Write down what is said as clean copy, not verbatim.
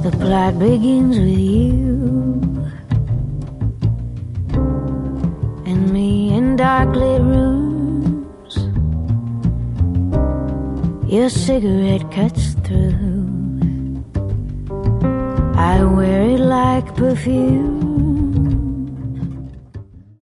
The plot begins with you and me in dark lit rooms. Your cigarette cuts through. I wear it like perfume.